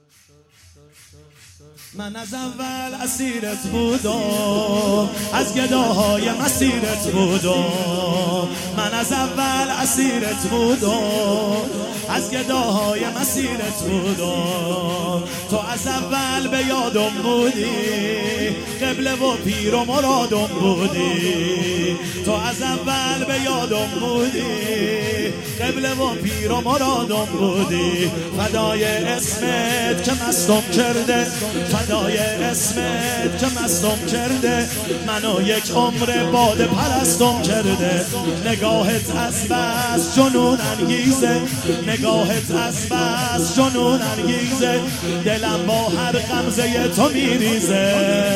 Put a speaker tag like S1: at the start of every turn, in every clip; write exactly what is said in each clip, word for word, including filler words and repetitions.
S1: من از اول اسیرت بودم، از گداهای مسیرت بودم. من از اول اسیرت بودم، از گداهای مسیرت بودم. تو از اول به یادم بودی، قبله و پیر و مرادم بودی. تو از اول به یادم بودی، قبله و پیر و مرادم بودی. فدای اسمت که مستم کرده، فدای اسمت که مستم کرده. منو یک عمر باده پرستم کرده. نگاهت از بس جنون انگیزه، نگاهت از بس جنون انگیزه. دلم با هر غمزه تو میریزه.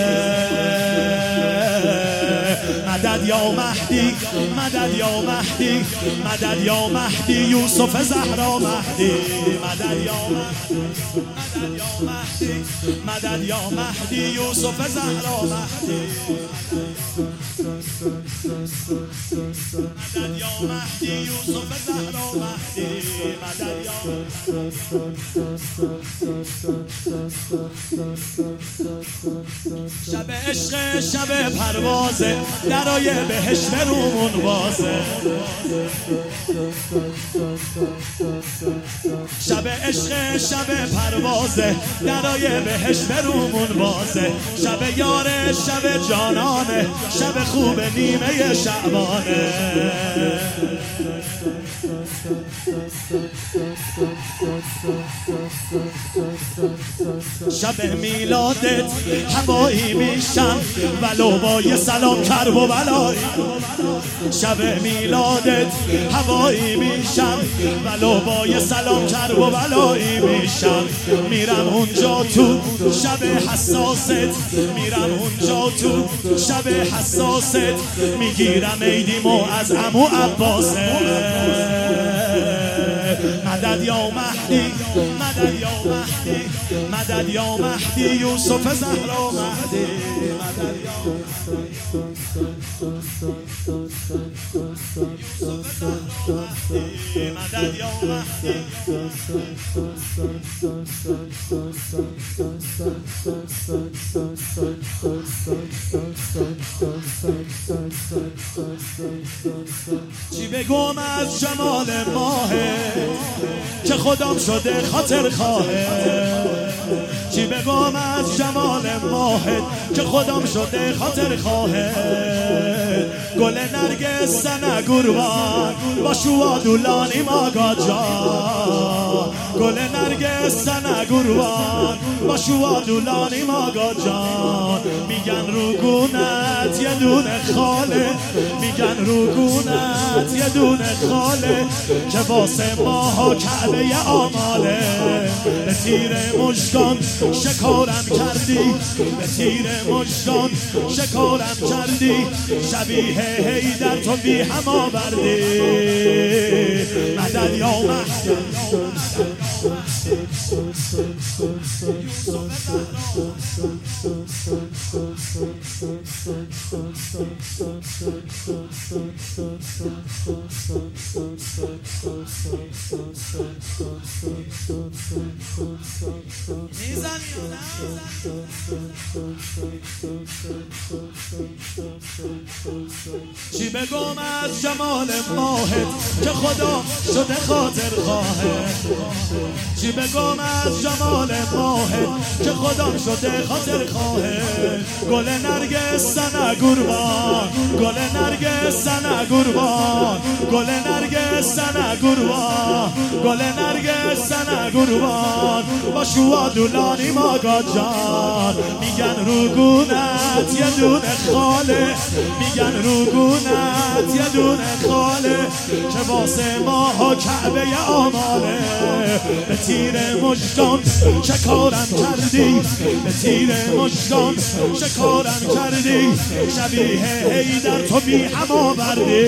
S1: مدد یا مهدی، مدد یا مهدی، مدد یا مهدی یوسف زهرا مهدی. مدد یا مهدی، مدد یا مهدی یوسف زهرا مهدی. مدد یا مهدی یوسف زهرا مهدی. مدد یا شب عشق شب پروازه، درای بهشت رومون بازه. شب عشق شب پروازه، درای بهشت رومون بازه. شب یاره شب جانانه، شب خوب نیمه شعبانه. شب میلادت هوایی میشم، ولو با یه سلام کرب و بلایی. شب میلادت هوایی میشم، ولو با یه سلام کرب و بلایی میشم. میرم اونجا تو شب حساست، میرم اونجا تو شب حساست. میگیرم عیدیمو از عمو عباسه. مدد یا مهدی، مدد یا مهدی، مدد یا مهدی یوسف زهرا مهدی. مدد یا مدد یا مهدی. چی بگم از جمال ماهه که خودم شده خاطر خواهه. چی بگم از جمال ماهه که خودم شده خاطر خواهه. گل نرگس سنه گروان با شوادولانی ماگا جان. گل نرگس سنه گروان با شوادولانی ماگا جان. میگن رو گونت یه دونه خاله، میگن رو گونت یه دونه خاله. که واسه ماها کعبه آماله. به تیر مژگان شکارم کردی، به تیر مژگان شکارم کردی. شبیه حیدر تو بی هم آوردی. مدد یا مهدی، چی بگم از جمال ماهت که خدا شده خاطر خواهه. چی بگم از جمال ماهت که خدا شده خاطر خواهه. گل نرگس سنه گروان، گل نرگس سنه گروان، گل نرگس سنه گروان، گل نرگس سنه گروان. با شوادولانی ماگا جان. میگن رو گونت یه دونه خاله، میگن رو گونت یه دونه خاله. که واسه ماها کعبه آماله. به تیر مژگان شکارم کردی، به تیر مژگان شکارم کردی. شبیه حیدر تو بی هم آوردی.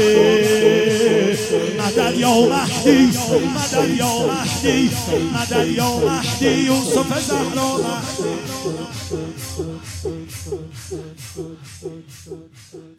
S1: مدد یا مهدی، مدد یا مهدی، مدد یا مهدی یوسف زهرا مهدی.